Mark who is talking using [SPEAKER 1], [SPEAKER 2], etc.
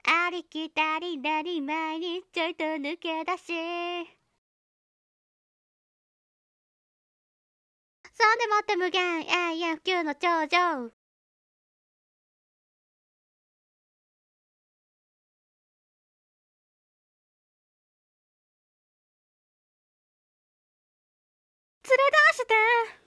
[SPEAKER 1] ありきたりなり前にちょいと抜け出し、そうでもって無限永遠不朽の頂上、連れ出して